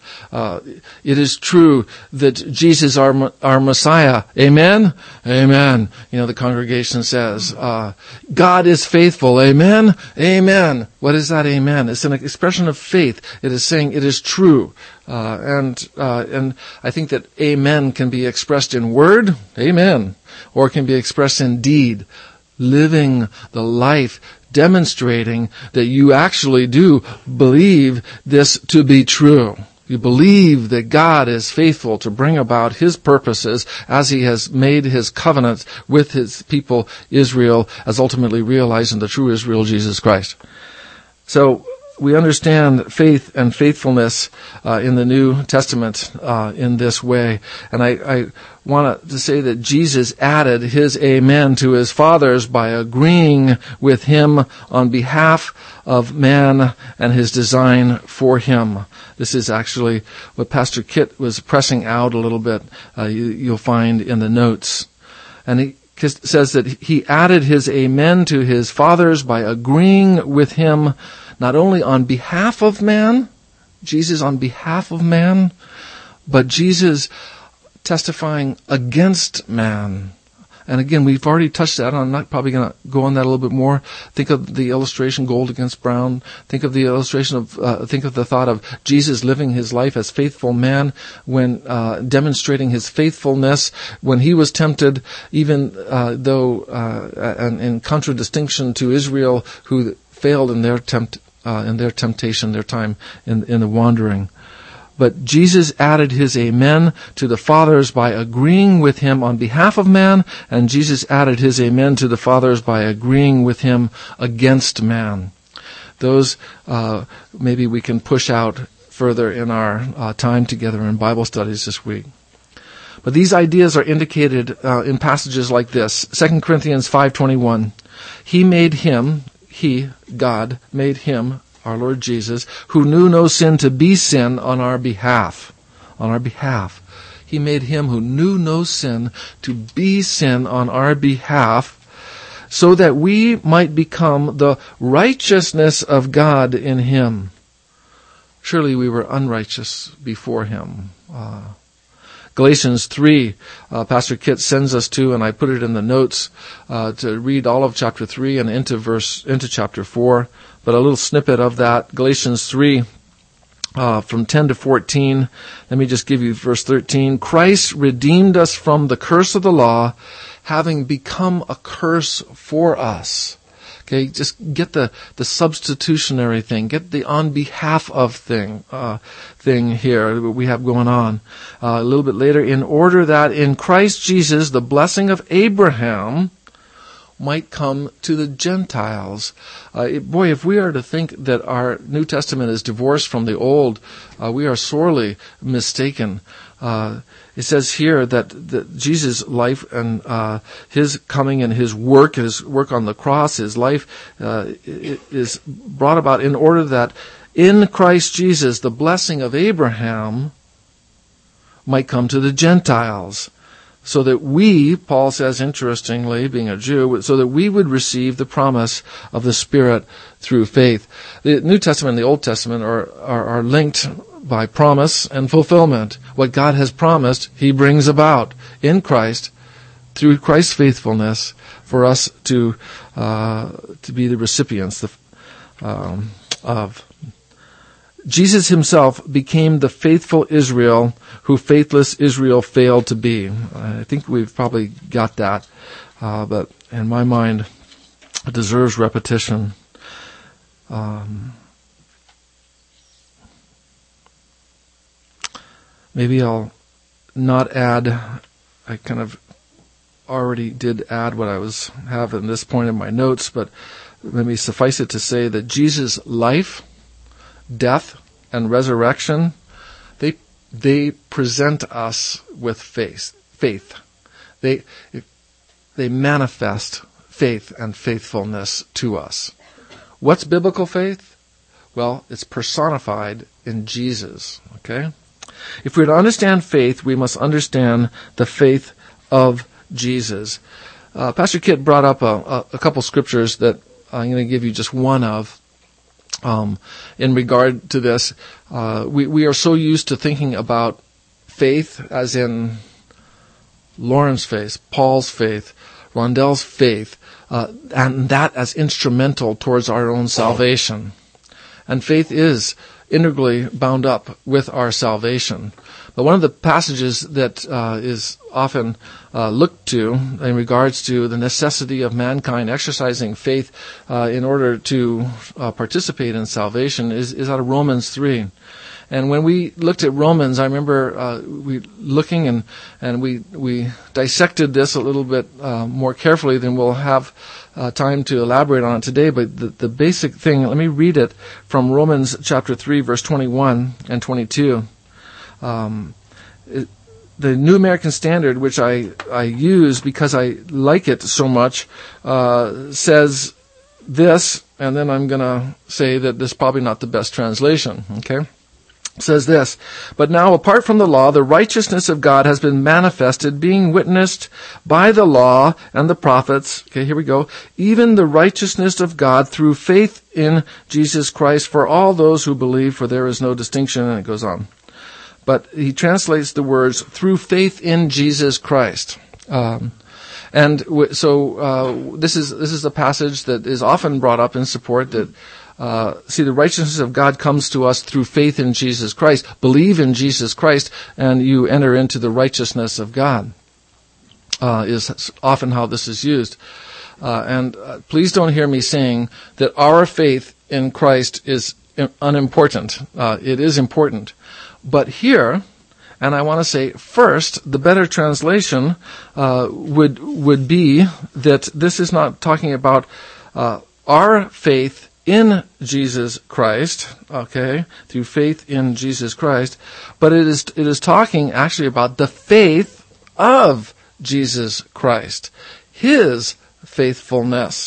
It is true that Jesus is our Messiah. Amen? Amen. The congregation says, God is faithful. Amen? Amen. What is that amen? It's an expression of faith. It is saying it is true. And I think that amen can be expressed in word, amen, or it can be expressed in deed. Living the life demonstrating that you actually do believe this to be true. You believe that God is faithful to bring about his purposes as he has made his covenant with his people Israel, as ultimately realized in the true Israel, Jesus Christ. So we understand faith and faithfulness in the New Testament in this way. And I want to say that Jesus added his amen to his Father's by agreeing with him on behalf of man and his design for him. This is actually what Pastor Kit was pressing out a little bit, you'll find in the notes. And he says that he added his amen to his Father's by agreeing with him not only on behalf of man, Jesus on behalf of man, but Jesus testifying against man. And again, we've already touched that. I'm not probably going to go on that a little bit more. Think of the illustration, gold against brown. Think of the illustration of, think of the thought of Jesus living his life as faithful man when demonstrating his faithfulness when he was tempted, even though in contradistinction to Israel, who failed in their temptation, their time in the wandering. But Jesus added his amen to the Father's by agreeing with him on behalf of man, and Jesus added his amen to the Father's by agreeing with him against man. Those maybe we can push out further in our time together in Bible studies this week. But these ideas are indicated in passages like this. 2 Corinthians 5:21. He made him, God, made him, our Lord Jesus, who knew no sin, to be sin on our behalf. On our behalf. He made him who knew no sin to be sin on our behalf, so that we might become the righteousness of God in him. Surely we were unrighteous before him. Galatians 3, Pastor Kit sends us to, and I put it in the notes, to read all of chapter 3 and into chapter 4. But a little snippet of that, Galatians 3, from 10 to 14. Let me just give you verse 13. Christ redeemed us from the curse of the law, having become a curse for us. Okay, just get the substitutionary thing, get the on behalf of thing here that we have going on. A little bit later, in order that in Christ Jesus the blessing of Abraham might come to the Gentiles. Boy, if we are to think that our New Testament is divorced from the Old, we are sorely mistaken. It says here that Jesus' life and his coming and his work on the cross, his life is brought about in order that in Christ Jesus the blessing of Abraham might come to the Gentiles. So that we, Paul says interestingly, being a Jew, so that we would receive the promise of the Spirit through faith. The New Testament and the Old Testament are linked by promise and fulfillment. What God has promised, he brings about in Christ, through Christ's faithfulness, for us to be the recipients of. Jesus himself became the faithful Israel who faithless Israel failed to be. I think we've probably got that, but in my mind, it deserves repetition. Maybe I'll not add, I kind of already did add what I have at this point in my notes, but let me suffice it to say that Jesus' life, death, and resurrection, they present us with faith. They manifest faith and faithfulness to us. What's biblical faith? Well, it's personified in Jesus. Okay? If we're to understand faith, we must understand the faith of Jesus. Pastor Kit brought up a couple scriptures that I'm going to give you just one of. In regard to this, we are so used to thinking about faith as in Lauren's faith, Paul's faith, Rondell's faith, and that as instrumental towards our own salvation. And faith is integrally bound up with our salvation. But one of the passages that is often looked to in regards to the necessity of mankind exercising faith in order to participate in salvation is out of Romans 3. And when we looked at Romans, I remember we looking and we dissected this a little bit more carefully than we'll have time to elaborate on it today. But the basic thing, let me read it from Romans chapter 3, verse 21 and 22. The New American Standard, which I use because I like it so much, says this, and then I'm going to say that this is probably not the best translation, okay? It says this, but now apart from the law, the righteousness of God has been manifested, being witnessed by the law and the prophets. Okay, here we go. Even the righteousness of God through faith in Jesus Christ for all those who believe, for there is no distinction, and it goes on. But he translates the words through faith in Jesus Christ. So this is a passage that is often brought up in support that the righteousness of God comes to us through faith in Jesus Christ. Believe in Jesus Christ, and you enter into the righteousness of God. Is often how this is used. And please don't hear me saying that our faith in Christ is unimportant. It is important. But here, and I want to say first, the better translation would be that this is not talking about our faith in Jesus Christ, okay, through faith in Jesus Christ, but it is talking actually about the faith of Jesus Christ, his faithfulness.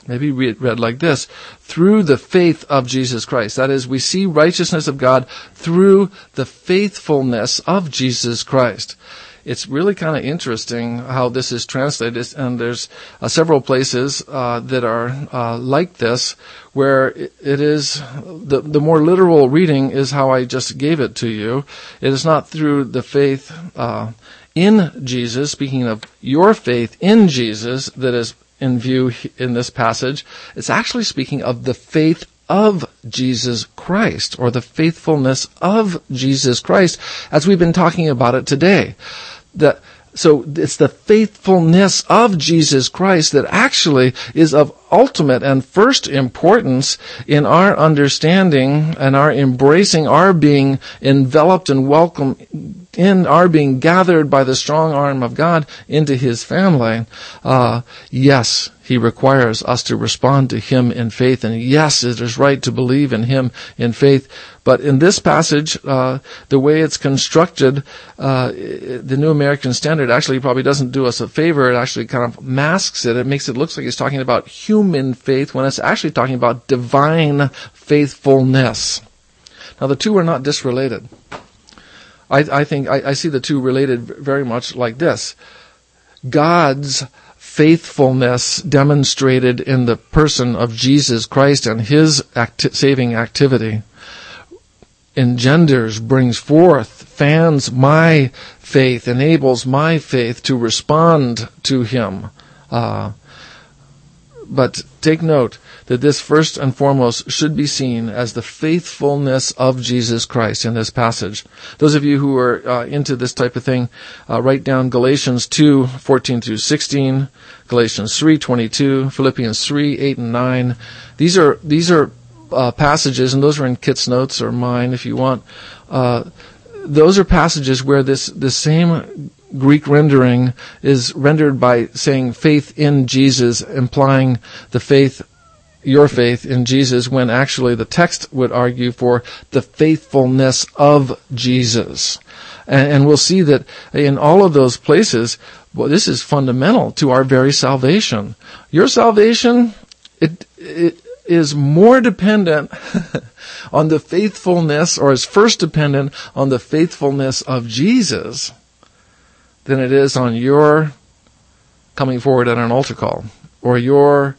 Maybe read like this: through the faith of Jesus Christ. That is, we see righteousness of God through the faithfulness of Jesus Christ. It's really kind of interesting how this is translated, and there's several places that are like this, where it is the more literal reading is how I just gave it to you. It is not through the faith in Jesus, speaking of your faith in Jesus, that is in view in this passage. It's actually speaking of the faith of Jesus Christ, or the faithfulness of Jesus Christ, as we've been talking about it today. So it's the faithfulness of Jesus Christ that actually is of ultimate and first importance in our understanding and our embracing, our being enveloped and welcomed in, our being gathered by the strong arm of God into His family. Yes, He requires us to respond to Him in faith, and yes, it is right to believe in Him in faith. But in this passage, the way it's constructed, the New American Standard actually probably doesn't do us a favor. It actually kind of masks it. It makes it look like it's talking about human faith when it's actually talking about divine faithfulness. Now, the two are not disrelated. I think I see the two related very much like this. God's faithfulness demonstrated in the person of Jesus Christ and His saving activity engenders, brings forth, fans my faith, enables my faith to respond to Him. But take note that this first and foremost should be seen as the faithfulness of Jesus Christ in this passage. Those of you who are into this type of thing, write down Galatians 2:14 through 16, Galatians 3:22, Philippians 3:8 and 9. These are passages, and those are in Kit's notes or mine if you want. Those are passages where this same Greek rendering is rendered by saying faith in Jesus, implying the faith, your faith in Jesus, when actually the text would argue for the faithfulness of Jesus. And we'll see that in all of those places, well, this is fundamental to our very salvation. Your salvation, it is more dependent on the faithfulness, or is first dependent on the faithfulness of Jesus, than it is on your coming forward at an altar call, or you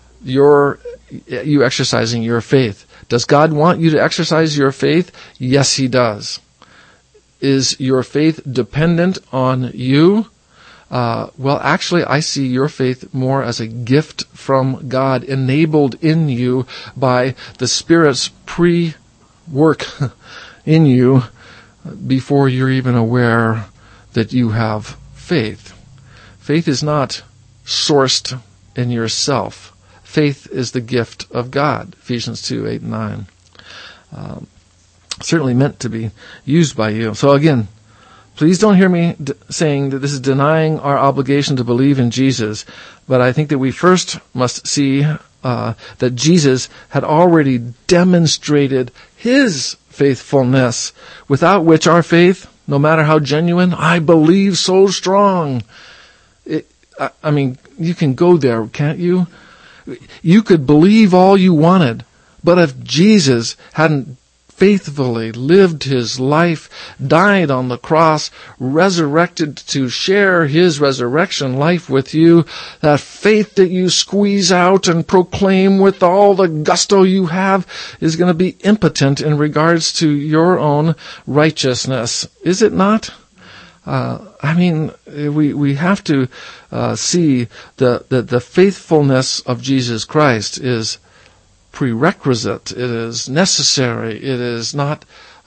exercising your faith. Does God want you to exercise your faith? Yes, He does. Is your faith dependent on you? Well, actually, I see your faith more as a gift from God, enabled in you by the Spirit's pre-work in you before you're even aware that you have faith. Faith is not sourced in yourself. Faith is the gift of God. Ephesians 2:8 and 9. Certainly meant to be used by you. So again, please don't hear me saying that this is denying our obligation to believe in Jesus, but I think that we first must see that Jesus had already demonstrated His faithfulness, without which our faith, no matter how genuine, I believe so strong. I mean, you can go there, can't you? You could believe all you wanted, but if Jesus hadn't faithfully lived His life, died on the cross, resurrected to share His resurrection life with you, that faith that you squeeze out and proclaim with all the gusto you have is going to be impotent in regards to your own righteousness. Is it not? We have to see the faithfulness of Jesus Christ is prerequisite. It is necessary. It is not,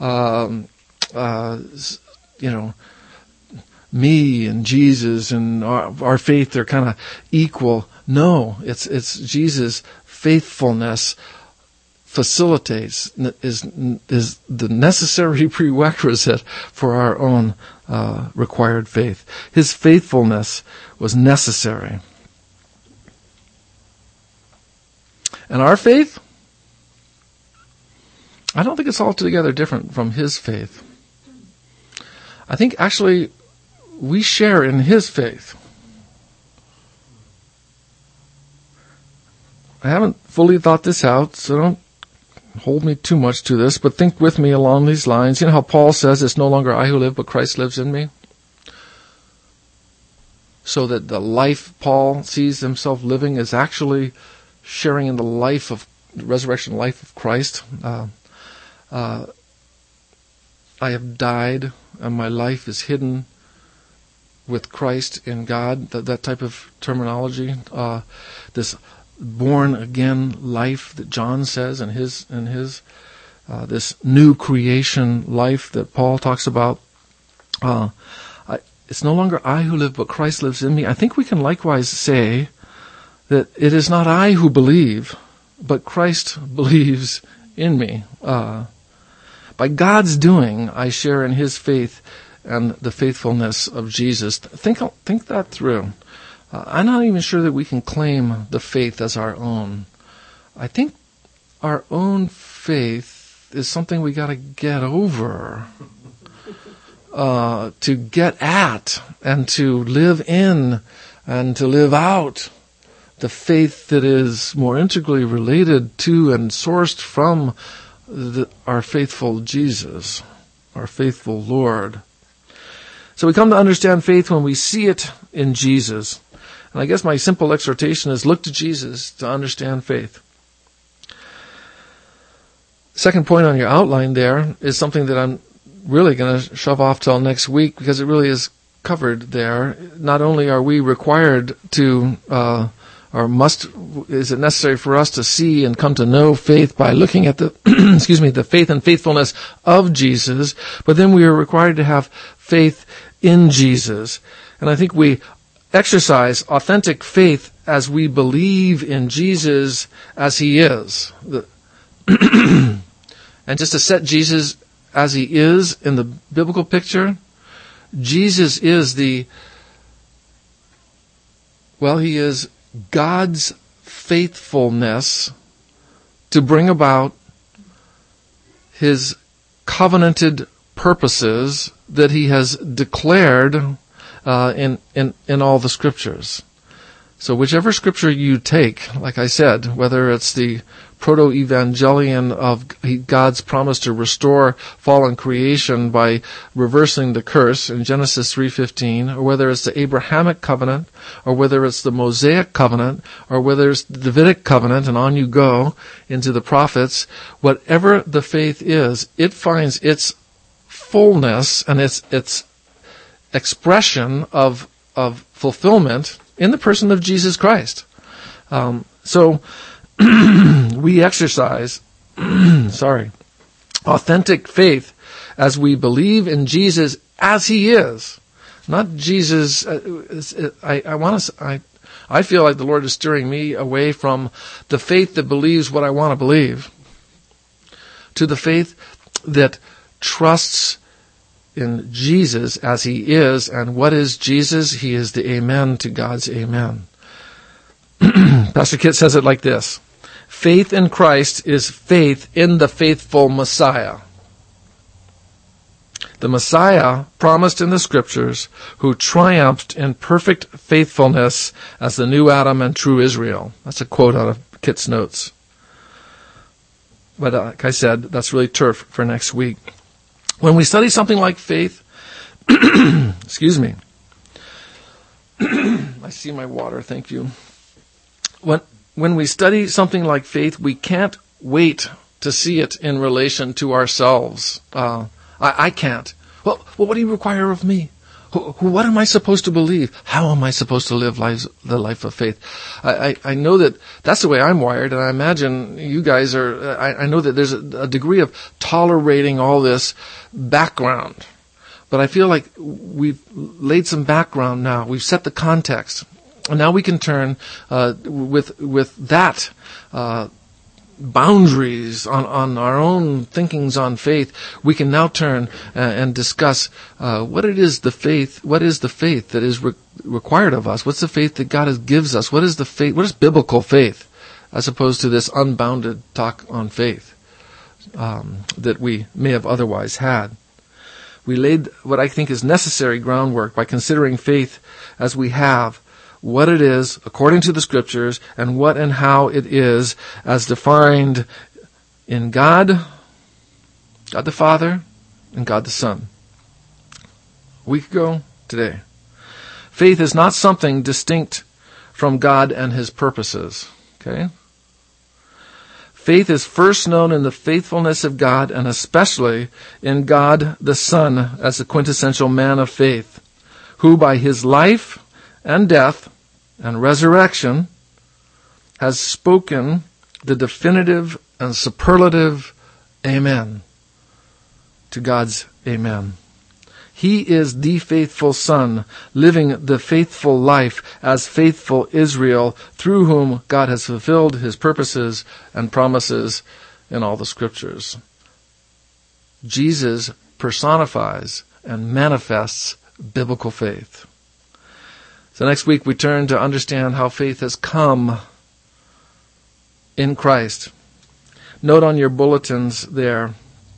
me and Jesus and our faith are kind of equal. No, it's Jesus' faithfulness facilitates, is the necessary prerequisite for our own required faith. His faithfulness was necessary. And our faith, I don't think it's altogether different from His faith. I think actually we share in His faith. haven't fully thought this out, so don't hold me too much to this, but think with me along these lines. You know how Paul says, it's no longer I who live, but Christ lives in me? So that the life Paul sees himself living is actually sharing in the life of the resurrection life of Christ. I have died, and my life is hidden with Christ in God. That type of terminology. This born again life that John says in his this new creation life that Paul talks about. It's no longer I who live, but Christ lives in me. I think we can likewise say that it is not I who believe, but Christ believes in me. By God's doing, I share in His faith and the faithfulness of Jesus. Think that through. I'm not even sure that we can claim the faith as our own. I think our own faith is something we got to get over, to get at, and to live in, and to live out the faith that is more integrally related to and sourced from our faithful Jesus, our faithful Lord. So we come to understand faith when we see it in Jesus. And I guess my simple exhortation is look to Jesus to understand faith. Second point on your outline there is something that I'm really going to shove off till next week, because it really is covered there. Not only are we required to, is it necessary for us to see and come to know faith by looking at the, the faith and faithfulness of Jesus, but then we are required to have faith in Jesus. And I think we exercise authentic faith as we believe in Jesus as He is. And just to set Jesus as He is in the biblical picture, Jesus is He is God's faithfulness to bring about His covenanted purposes that He has declared in all the Scriptures. So whichever Scripture you take, like I said, whether it's the proto-evangelion of God's promise to restore fallen creation by reversing the curse in Genesis 3:15, or whether it's the Abrahamic covenant, or whether it's the Mosaic covenant, or whether it's the Davidic covenant, and on you go into the prophets, whatever the faith is, it finds its fullness and its expression of fulfillment in the person of Jesus Christ. So we exercise, authentic faith as we believe in Jesus as He is, not Jesus. I feel like the Lord is steering me away from the faith that believes what I want to believe, to the faith that trusts in Jesus as He is. And what is Jesus? He is the amen to God's amen. Pastor Kit says it like this: faith in Christ is faith in the faithful Messiah. The Messiah promised in the Scriptures, who triumphed in perfect faithfulness as the new Adam and true Israel. That's a quote out of Kit's notes. But like I said, that's really turf for next week. When we study something like faith, excuse me. I see my water, thank you. When we study something like faith, we can't wait to see it in relation to ourselves. I can't. Well, what do you require of me? What am I supposed to believe? How am I supposed to live the life of faith? I know that that's the way I'm wired, and I imagine you guys are. I know that there's a degree of tolerating all this background, but I feel like we've laid some background now. We've set the context, and now we can turn with that boundaries on our own thinkings on faith. We can now turn and discuss what is the faith that is required of us. What's the faith that God gives us? What is the faith? What is biblical faith, as opposed to this unbounded talk on faith that we may have otherwise had? We laid what I think is necessary groundwork by considering faith as we have. what it is according to the Scriptures and what and how it is as defined in God the Father, and God the Son. A week ago, today. Faith is not something distinct from God and His purposes. Okay? Faith is first known in the faithfulness of God, and especially in God the Son as the quintessential man of faith, who by His life and death and resurrection has spoken the definitive and superlative Amen to God's Amen. He is the faithful Son, living the faithful life as faithful Israel, through whom God has fulfilled His purposes and promises in all the Scriptures. Jesus personifies and manifests biblical faith. So next week we turn to understand how faith has come in Christ. Note on your bulletins there,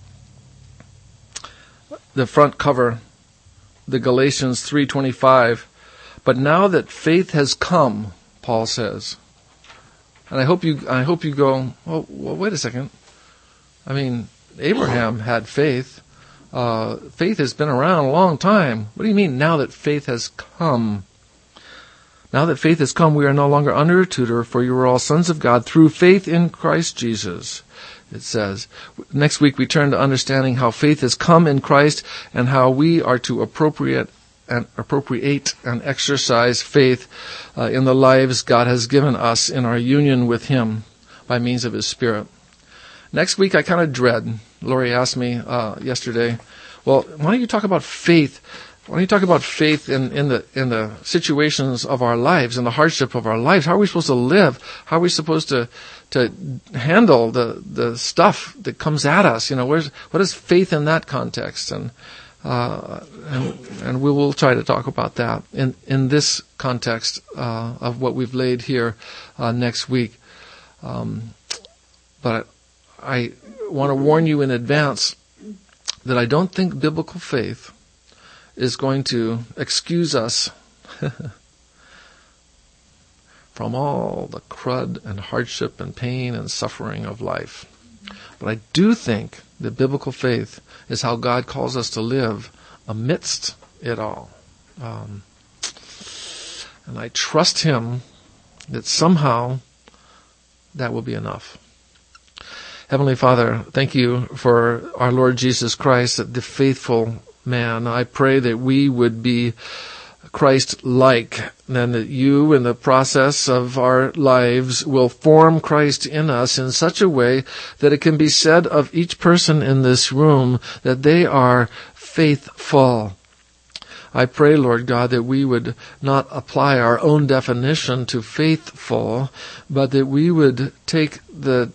the front cover, the Galatians 3:25. But now that faith has come, Paul says, and I hope you go, oh, well, wait a second. I mean, Abraham had faith. Faith has been around a long time. What do you mean now that faith has come? Now that faith has come, we are no longer under a tutor, for you are all sons of God through faith in Christ Jesus. It says. Next week we turn to understanding how faith has come in Christ and how we are to appropriate and exercise faith in the lives God has given us in our union with Him by means of His Spirit. Next week I kind of dread. Lori asked me yesterday, well, why don't you talk about faith? Why don't you talk about faith in the situations of our lives, in the hardship of our lives? How are we supposed to live? How are we supposed to handle the stuff that comes at us? You know, what is faith in that context? And we will try to talk about that in this context of what we've laid here next week. But I want to warn you in advance that I don't think biblical faith is going to excuse us from all the crud and hardship and pain and suffering of life. But I do think that biblical faith is how God calls us to live amidst it all. And I trust Him that somehow that will be enough. Heavenly Father, thank you for our Lord Jesus Christ, the faithful man. I pray that we would be Christ-like, and that you, in the process of our lives, will form Christ in us in such a way that it can be said of each person in this room that they are faithful. I pray, Lord God, that we would not apply our own definition to faithful, but that we would take the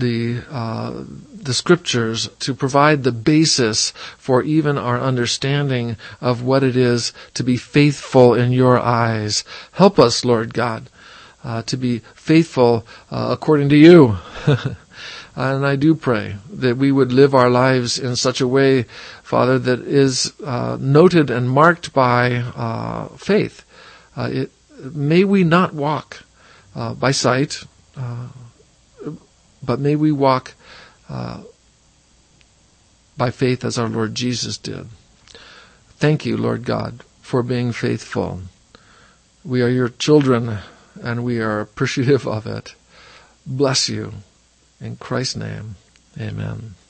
Scriptures to provide the basis for even our understanding of what it is to be faithful in your eyes. Help us, Lord God, to be faithful according to you. And I do pray that we would live our lives in such a way, Father, that is noted and marked by faith. May we not walk by sight, but may we walk by faith as our Lord Jesus did. Thank you, Lord God, for being faithful. We are your children, and we are appreciative of it. Bless you. In Christ's name, amen.